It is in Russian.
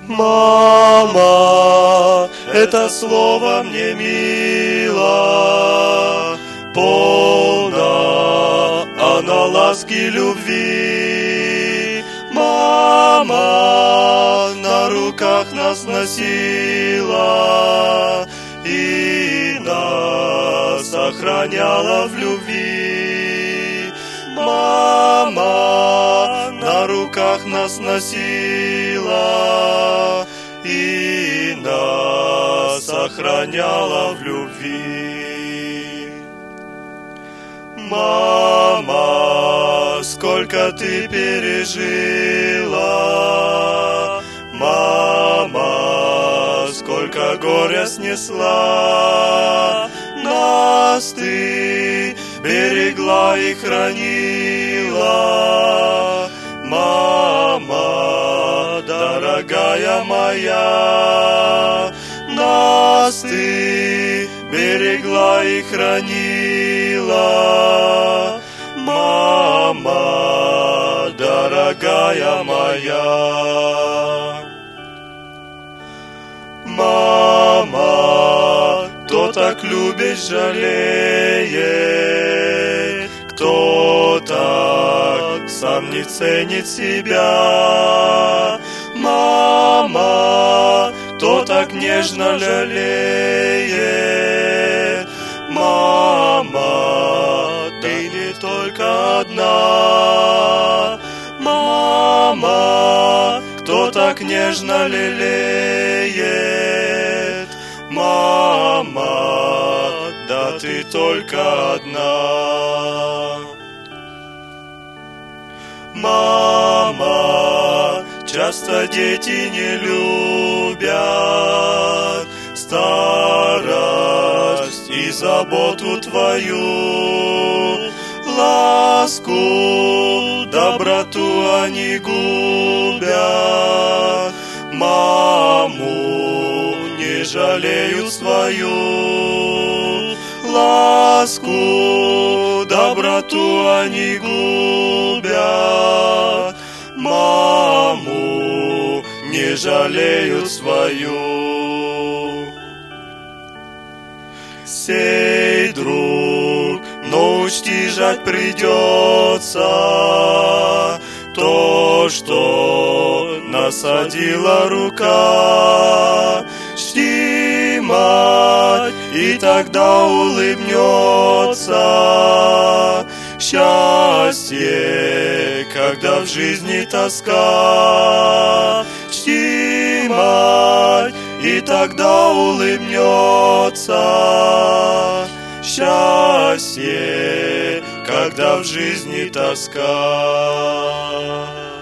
Мама, это слово мне мило, полна она ласки любви. Мама на руках нас носила и нас охраняла в любви. Мама на руках нас носила и нас охраняла в любви. Мама, сколько ты пережила, мама, сколько горя снесла, нас ты берегла и хранила. Мама, дорогая моя, нас ты берегла и хранила. Мама, дорогая моя. Мама, кто так любит, жалеет, кто так сам не ценит себя. Мама, кто так нежно жалеет. Мама, ты не только одна. Мама, кто так нежно лелеет. Мама, да ты только одна. Мама, часто дети не любят старость и заботу твою. Ласку, доброту они губят. Маму не жалеют свою. Ласку, доброту они губят. Маму не жалеют свою. Сей, друг, но учти, жать придется то, что насадила рука. Чти, мать, и тогда улыбнется счастье, когда в жизни тоска. Чти, мать, и тогда улыбнется счастье, когда в жизни тоска.